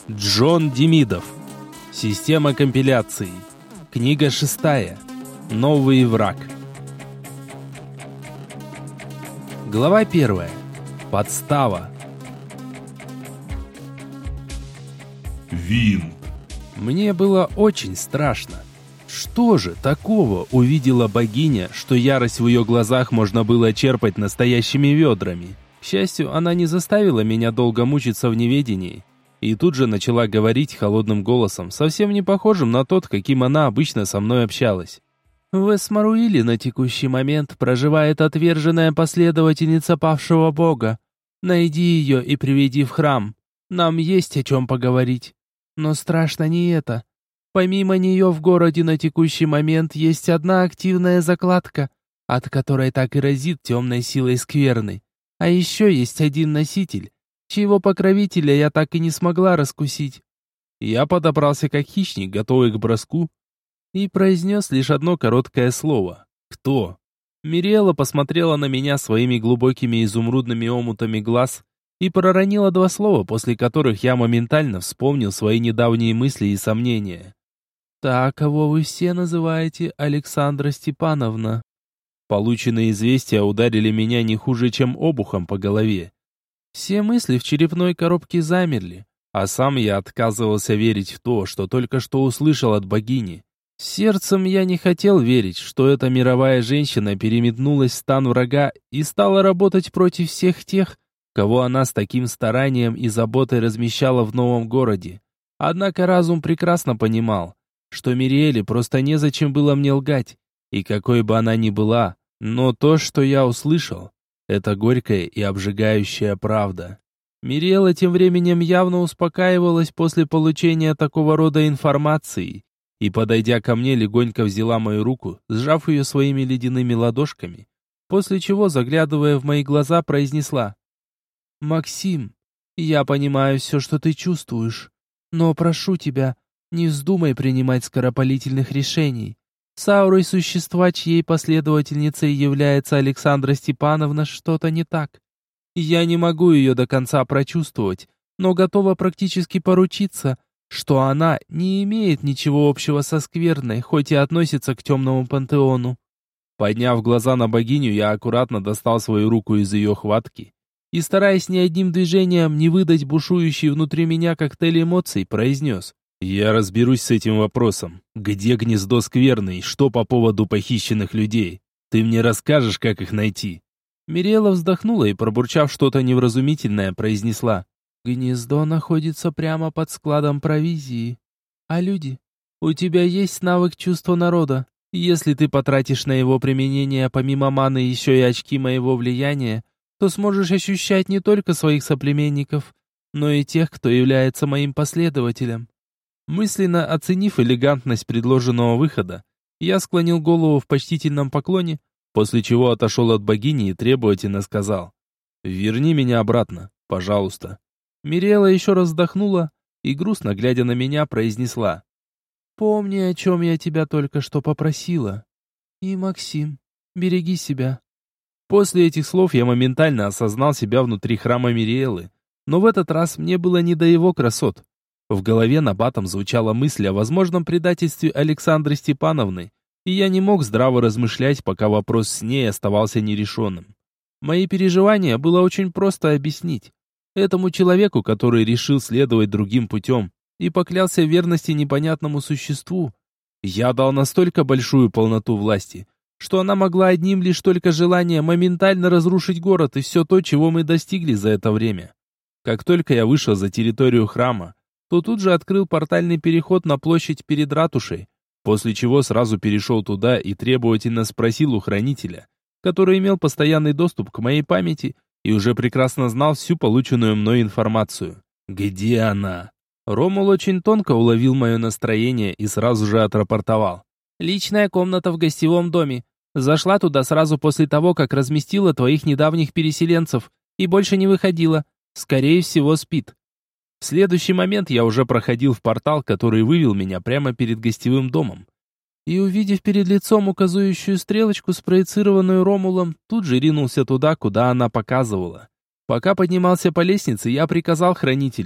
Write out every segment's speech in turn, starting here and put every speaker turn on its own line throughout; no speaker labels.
Джон Демидов. Система компиляции. Книга 6. Новый враг. Глава 1. Подстава.
Винт.
Мне было очень страшно. Что же такого увидела богиня, что ярость в ее глазах можно было черпать настоящими ведрами? К счастью, она не заставила меня долго мучиться в неведении. И тут же начала говорить холодным голосом, совсем не похожим на тот, каким она обычно со мной общалась. В Эсмаруиле на текущий момент проживает отверженная последовательница павшего бога. Найди ее и приведи в храм. Нам есть о чем поговорить. Но страшно не это. Помимо нее в городе на текущий момент есть одна активная закладка, от которой так и разит темной силой скверной. А еще есть один носитель, чьего покровителя я так и не смогла раскусить. Я подобрался как хищник, готовый к броску, и произнес лишь одно короткое слово. «Кто?». Мириэла посмотрела на меня своими глубокими изумрудными омутами глаз и проронила два слова, после которых я моментально вспомнил свои недавние мысли и сомнения. «Та, кого вы все называете Александра Степановна». Полученные известия ударили меня не хуже, чем обухом по голове. Все мысли в черепной коробке замерли, а сам я отказывался верить в то, что только что услышал от богини. Сердцем я не хотел верить, что эта мировая женщина переметнулась в стан врага и стала работать против всех тех, кого она с таким старанием и заботой размещала в новом городе. Однако разум прекрасно понимал, что Мириэле просто незачем было мне лгать, и какой бы она ни была, но то, что я услышал, это горькая и обжигающая правда. Мириэла тем временем явно успокаивалась после получения такого рода информации и, подойдя ко мне, легонько взяла мою руку, сжав ее своими ледяными ладошками, после чего, заглядывая в мои глаза, произнесла: «Максим, я понимаю все, что ты чувствуешь, но прошу тебя, не вздумай принимать скоропалительных решений. С аурой существа, чьей последовательницей является Александра Степановна, что-то не так. Я не могу ее до конца прочувствовать, но готова практически поручиться, что она не имеет ничего общего со скверной, хоть и относится к темному пантеону». Подняв глаза на богиню, я аккуратно достал свою руку из ее хватки и, стараясь ни одним движением не выдать бушующий внутри меня коктейль эмоций, произнес: «Я разберусь с этим вопросом. Где гнездо скверны и что по поводу похищенных людей? Ты мне расскажешь, как их найти?» Мириэла вздохнула и, пробурчав что-то невразумительное, произнесла: «Гнездо находится прямо под складом провизии. А люди? У тебя есть навык чувства народа. Если ты потратишь на его применение помимо маны еще и очки моего влияния, то сможешь ощущать не только своих соплеменников, но и тех, кто является моим последователем». Мысленно оценив элегантность предложенного выхода, я склонил голову в почтительном поклоне, после чего отошел от богини и требовательно сказал: «Верни меня обратно, пожалуйста». Мириэла еще раз вздохнула и, грустно глядя на меня, произнесла: «Помни, о чем я тебя только что попросила. И, Максим, береги себя». После этих слов я моментально осознал себя внутри храма Мириэлы, но в этот раз мне было не до его красот. В голове набатом звучала мысль о возможном предательстве Александры Степановны, и я не мог здраво размышлять, пока вопрос с ней оставался нерешенным. Мои переживания было очень просто объяснить. Этому человеку, который решил следовать другим путем и поклялся в верности непонятному существу, я дал настолько большую полноту власти, что она могла одним лишь только желанием моментально разрушить город и все то, чего мы достигли за это время. Как только я вышел за территорию храма, то тут же открыл портальный переход на площадь перед ратушей, после чего сразу перешел туда и требовательно спросил у хранителя, который имел постоянный доступ к моей памяти и уже прекрасно знал всю полученную мной информацию. «Где она?» Ромул очень тонко уловил мое настроение и сразу же отрапортовал: «Личная комната в гостевом доме. Зашла туда сразу после того, как разместила твоих недавних переселенцев, и больше не выходила. Скорее всего, спит». В следующий момент я уже проходил в портал, который вывел меня прямо перед гостевым домом. И, увидев перед лицом указующую стрелочку, спроецированную Ромулом, тут же ринулся туда, куда она показывала. Пока поднимался по лестнице, я приказал хранителю: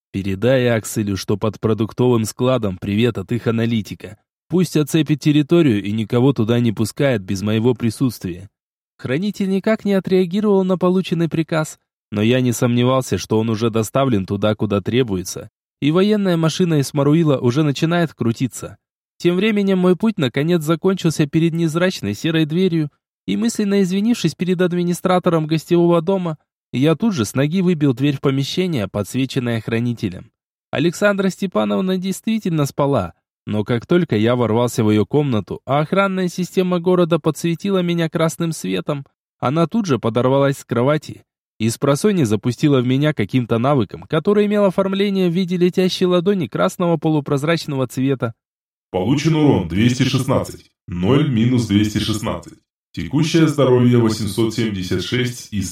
Передай Акселю, что под продуктовым складом привет от их аналитика. Пусть оцепит территорию и никого туда не пускает без моего присутствия». Хранитель никак не отреагировал на полученный приказ, но я не сомневался, что он уже доставлен туда, куда требуется, и военная машина Исмаруила уже начинает крутиться. Тем временем мой путь наконец закончился перед незрачной серой дверью, и мысленно извинившись перед администратором гостевого дома, я тут же с ноги выбил дверь в помещение, подсвеченное хранителем. Александра Степановна действительно спала, но как только я ворвался в ее комнату, а охранная система города подсветила меня красным светом, она тут же подорвалась с кровати и спросонья запустила в меня каким-то навыком, который имел оформление в виде летящей ладони красного полупрозрачного цвета.
Получен урон 216. 0 минус 216. Текущее здоровье 876 из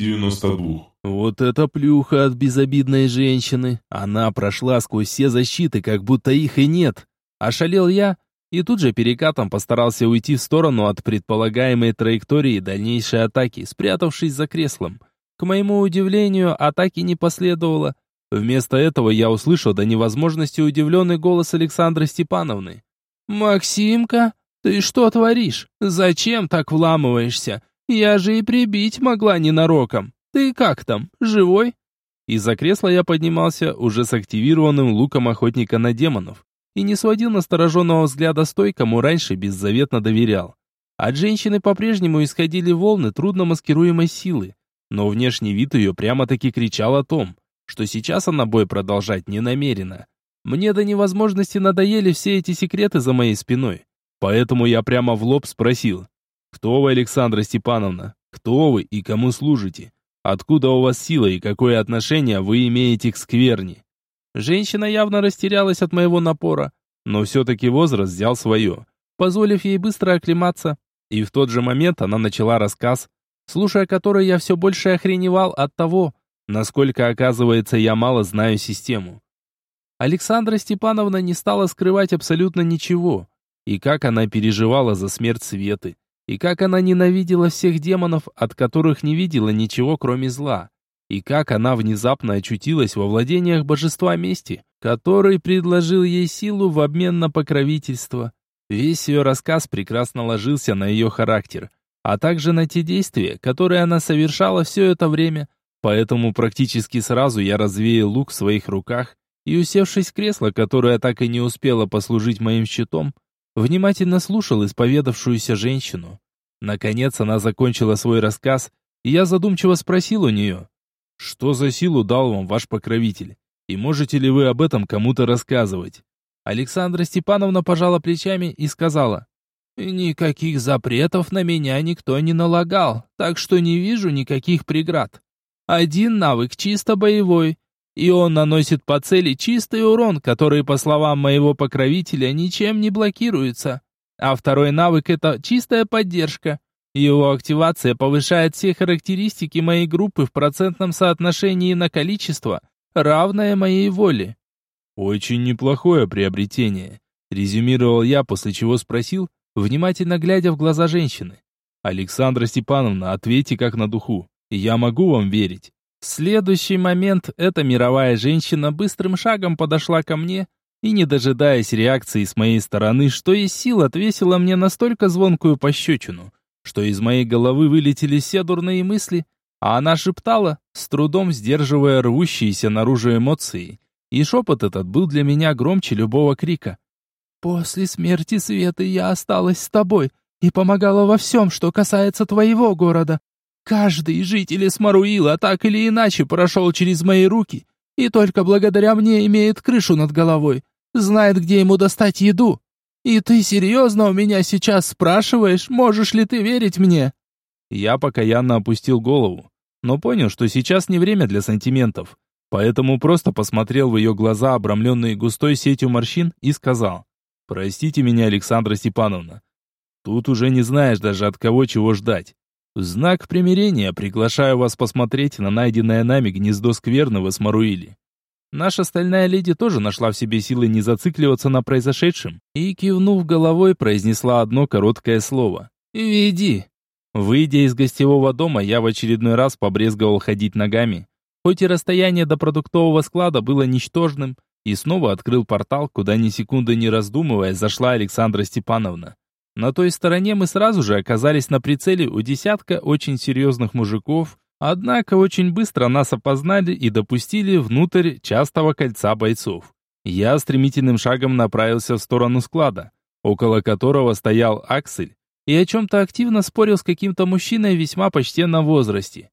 1092.
Вот это плюха от безобидной женщины. Она прошла сквозь все защиты, как будто их и нет. Ошалел я и тут же перекатом постарался уйти в сторону от предполагаемой траектории дальнейшей атаки, спрятавшись за креслом. К моему удивлению, атаки не последовало. Вместо этого я услышал до невозможности удивленный голос Александры Степановны. «Максимка, ты что творишь? Зачем так вламываешься? Я же и прибить могла ненароком. Ты как там, живой?» Из-за кресла я поднимался уже с активированным луком охотника на демонов и не сводил настороженного взгляда с той, кому раньше беззаветно доверял. От женщины по-прежнему исходили волны трудно маскируемой силы, но внешний вид ее прямо-таки кричал о том, что сейчас она бой продолжать не намерена. Мне до невозможности надоели все эти секреты за моей спиной, поэтому я прямо в лоб спросил: «Кто вы, Александра Степановна? Кто вы и кому служите? Откуда у вас сила и какое отношение вы имеете к скверне?» Женщина явно растерялась от моего напора, но все-таки возраст взял свое, позволив ей быстро оклематься, и в тот же момент она начала рассказ, слушая который я все больше охреневал от того, насколько, оказывается, я мало знаю систему. Александра Степановна не стала скрывать абсолютно ничего, и как она переживала за смерть Светы, и как она ненавидела всех демонов, от которых не видела ничего, кроме зла, и как она внезапно очутилась во владениях божества мести, который предложил ей силу в обмен на покровительство. Весь ее рассказ прекрасно ложился на ее характер, а также на те действия, которые она совершала все это время, поэтому практически сразу я развеял лук в своих руках и, усевшись в кресло, которое так и не успело послужить моим щитом, внимательно слушал исповедавшуюся женщину. Наконец она закончила свой рассказ, и я задумчиво спросил у нее: «Что за силу дал вам ваш покровитель? И можете ли вы об этом кому-то рассказывать?» Александра Степановна пожала плечами и сказала: «Никаких запретов на меня никто не налагал, так что не вижу никаких преград. Один навык чисто боевой, и он наносит по цели чистый урон, который, по словам моего покровителя, ничем не блокируется. А второй навык — это чистая поддержка. Его активация повышает все характеристики моей группы в процентном соотношении на количество, равное моей воле». «Очень неплохое приобретение», — резюмировал я, после чего спросил, внимательно глядя в глаза женщины: «Александра Степановна, ответьте как на духу. Я могу вам верить?» В следующий момент эта мировая женщина быстрым шагом подошла ко мне и, не дожидаясь реакции с моей стороны, что есть сил, отвесила мне настолько звонкую пощечину, что из моей головы вылетели все дурные мысли, а она шептала, с трудом сдерживая рвущиеся наружу эмоции, и шепот этот был для меня громче любого крика. «После смерти Светы я осталась с тобой и помогала во всем, что касается твоего города. Каждый житель Исмаруила так или иначе прошел через мои руки, и только благодаря мне имеет крышу над головой, знает, где ему достать еду. И ты серьезно у меня сейчас спрашиваешь, можешь ли ты верить мне?» Я покаянно опустил голову, но понял, что сейчас не время для сантиментов, поэтому просто посмотрел в ее глаза, обрамленные густой сетью морщин, и сказал: «Простите меня, Александра Степановна. Тут уже не знаешь даже от кого чего ждать. В знак примирения приглашаю вас посмотреть на найденное нами гнездо скверны в Исмаруиле». Наша стальная леди тоже нашла в себе силы не зацикливаться на произошедшем и, кивнув головой, произнесла одно короткое слово: «Веди». Выйдя из гостевого дома, я в очередной раз побрезговал ходить ногами, Хоть и расстояние до продуктового склада было ничтожным, и снова открыл портал, куда ни секунды не раздумывая зашла Александра Степановна. На той стороне мы сразу же оказались на прицеле у десятка очень серьезных мужиков, однако очень быстро нас опознали и допустили внутрь частого кольца бойцов. Я стремительным шагом направился в сторону склада, около которого стоял Аксель, и о чем-то активно спорил с каким-то мужчиной в весьма почтенном возрасте.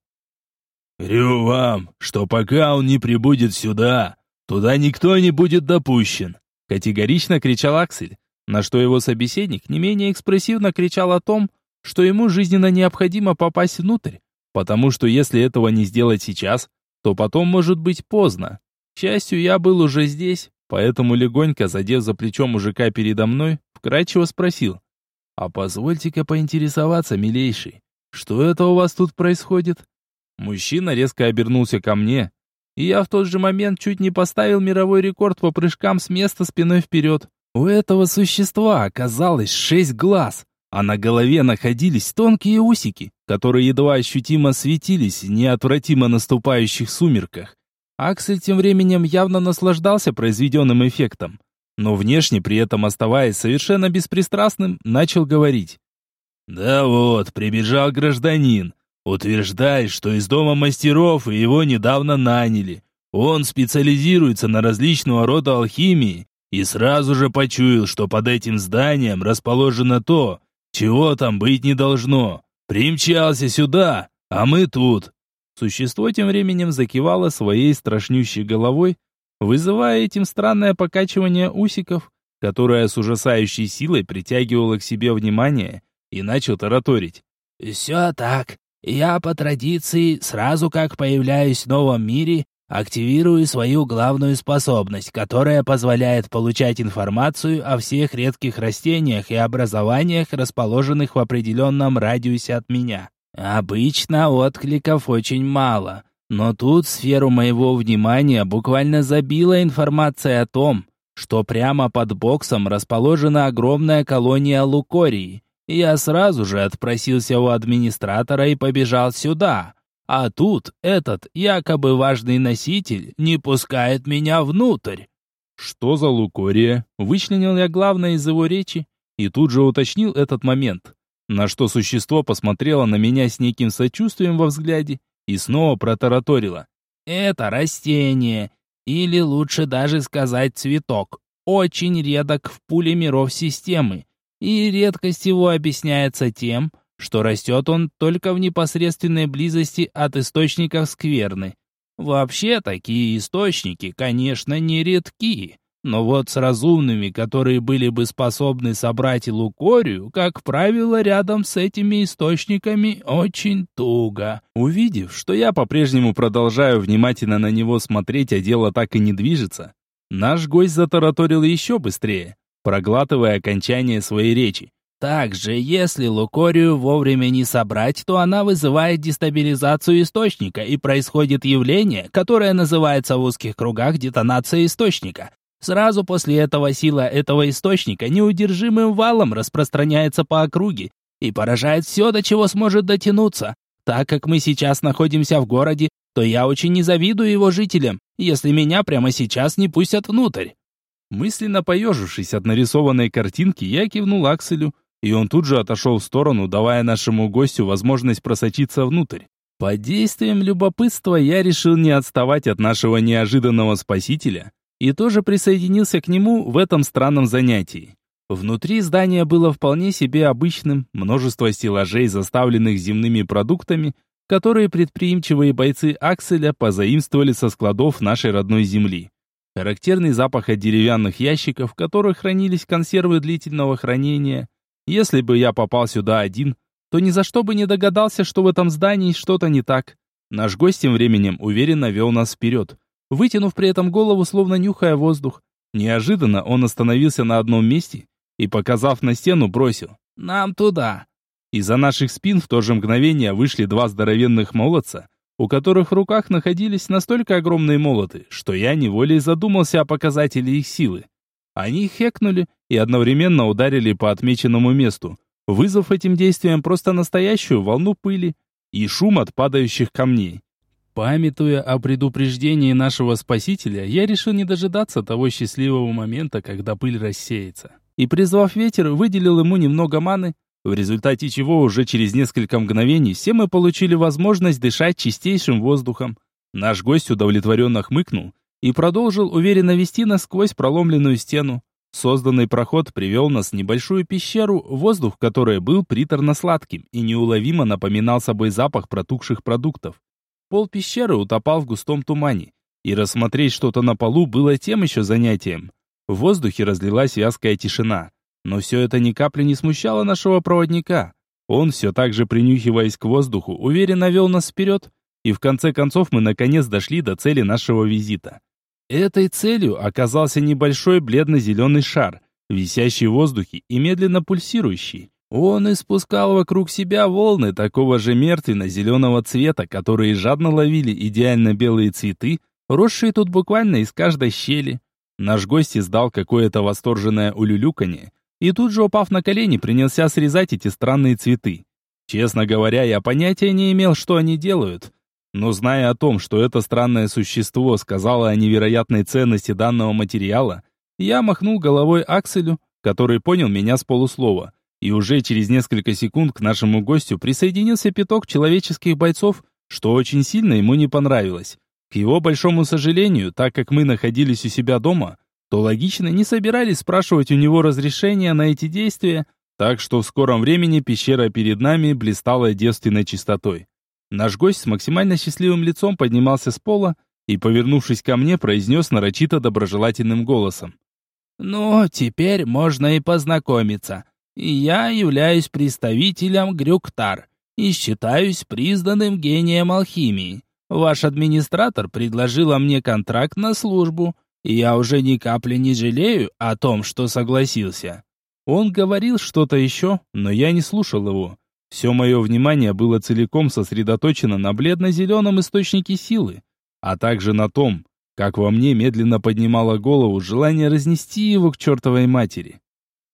«Говорю вам, что пока он не прибудет сюда, туда никто не будет допущен»,
категорично кричал Аксель, на что его собеседник не менее экспрессивно кричал о том, что ему жизненно необходимо попасть внутрь, потому что если этого не сделать сейчас, то потом может быть поздно. К счастью, я был уже здесь, поэтому легонько задев за плечо мужика передо мной, вкратчиво спросил: «А позвольте-ка поинтересоваться, милейший, что это у вас тут происходит?» Мужчина резко обернулся ко мне, и я в тот же момент чуть не поставил мировой рекорд по прыжкам с места спиной вперед. У этого существа оказалось 6 глаз, а на голове находились тонкие усики, которые едва ощутимо светились в неотвратимо наступающих сумерках. Аксель тем временем явно наслаждался произведенным эффектом, но внешне при этом оставаясь совершенно беспристрастным, начал говорить.
«Да вот, прибежал гражданин. Утверждает, что из дома мастеров и его недавно наняли. Он специализируется на различного рода алхимии и сразу же почуял, что под этим зданием расположено то, чего там быть не должно. Примчался сюда, а мы тут».
Существо тем временем закивало своей страшнющей головой, вызывая этим странное покачивание усиков, которое с ужасающей силой притягивало к себе внимание, и начал тараторить.
«Все так. Я по традиции, сразу как появляюсь в новом мире, активирую свою главную способность, которая позволяет получать информацию о всех редких растениях и образованиях, расположенных в определенном радиусе от меня. Обычно откликов очень мало, но тут сферу моего внимания буквально забила информация о том, что прямо под боксом расположена огромная колония лукорий. Я сразу же отпросился у администратора и побежал сюда. А тут этот якобы важный носитель не пускает меня внутрь».
«Что за лукория?» Вычленил я главное из его речи и тут же уточнил этот момент. На что существо посмотрело на меня с неким сочувствием во взгляде и снова протараторило.
«Это растение, или лучше даже сказать цветок, очень редок в пуле миров системы. И редкость его объясняется тем, что растет он только в непосредственной близости от источников скверны. Вообще, такие источники, конечно, не редки, но вот с разумными, которые были бы способны собрать лукорию, как правило, рядом с этими источниками очень туго».
Увидев, что я по-прежнему продолжаю внимательно на него смотреть, а дело так и не движется, наш гость затараторил еще быстрее, проглатывая окончание своей речи.
«Также, если лукорию вовремя не собрать, то она вызывает дестабилизацию источника, и происходит явление, которое называется в узких кругах детонацией источника. Сразу после этого сила этого источника неудержимым валом распространяется по округе и поражает все, до чего сможет дотянуться. Так как мы сейчас находимся в городе, то я очень не завидую его жителям, если меня прямо сейчас не пустят внутрь».
Мысленно поежившись от нарисованной картинки, я кивнул Акселю, и он тут же отошел в сторону, давая нашему гостю возможность просочиться внутрь. Под действием любопытства я решил не отставать от нашего неожиданного спасителя и тоже присоединился к нему в этом странном занятии. Внутри здания было вполне себе обычным, множество стеллажей, заставленных земными продуктами, которые предприимчивые бойцы Акселя позаимствовали со складов нашей родной земли. Характерный запах от деревянных ящиков, в которых хранились консервы длительного хранения. Если бы я попал сюда один, то ни за что бы не догадался, что в этом здании что-то не так. Наш гость тем временем уверенно вел нас вперед, вытянув при этом голову, словно нюхая воздух. Неожиданно он остановился на одном месте и, показав на стену, бросил:
«Нам туда».
Из-за наших спин в то же мгновение вышли два здоровенных молодца, у которых в руках находились настолько огромные молоты, что я неволей задумался о показателе их силы. Они хекнули и одновременно ударили по отмеченному месту, вызвав этим действием просто настоящую волну пыли и шум от падающих камней. Памятуя о предупреждении нашего спасителя, я решил не дожидаться того счастливого момента, когда пыль рассеется. И, призвав ветер, выделил ему немного маны, в результате чего уже через несколько мгновений все мы получили возможность дышать чистейшим воздухом. Наш гость удовлетворенно хмыкнул и продолжил уверенно вести нас сквозь проломленную стену. Созданный проход привел нас в небольшую пещеру, воздух которой был приторно-сладким и неуловимо напоминал собой запах протухших продуктов. Пол пещеры утопал в густом тумане, и рассмотреть что-то на полу было тем еще занятием. В воздухе разлилась вязкая тишина, но все это ни капли не смущало нашего проводника. Он, все так же принюхиваясь к воздуху, уверенно вел нас вперед, и в конце концов мы наконец дошли до цели нашего визита. Этой целью оказался небольшой бледно-зеленый шар, висящий в воздухе и медленно пульсирующий. Он испускал вокруг себя волны такого же мертвенно-зеленого цвета, которые жадно ловили идеально белые цветы, росшие тут буквально из каждой щели. Наш гость издал какое-то восторженное улюлюканье, и тут же, упав на колени, принялся срезать эти странные цветы. Честно говоря, я понятия не имел, что они делают, но зная о том, что это странное существо сказало о невероятной ценности данного материала, я махнул головой Акселю, который понял меня с полуслова. И уже через несколько секунд к нашему гостю присоединился пяток человеческих бойцов, что очень сильно ему не понравилось. К его большому сожалению, так как мы находились у себя дома, то логично не собирались спрашивать у него разрешения на эти действия, так что в скором времени пещера перед нами блистала девственной чистотой. Наш гость с максимально счастливым лицом поднимался с пола и, повернувшись ко мне, произнес нарочито доброжелательным голосом: «Ну, теперь можно и познакомиться. Я являюсь представителем Грюктар и считаюсь признанным гением алхимии. Ваш администратор предложила мне контракт на службу, и я уже ни капли не жалею о том, что согласился». Он говорил что-то еще, но я не слушал его. Все мое внимание было целиком сосредоточено на бледно-зеленом источнике силы, а также на том, как во мне медленно поднимало голову желание разнести его к чертовой матери.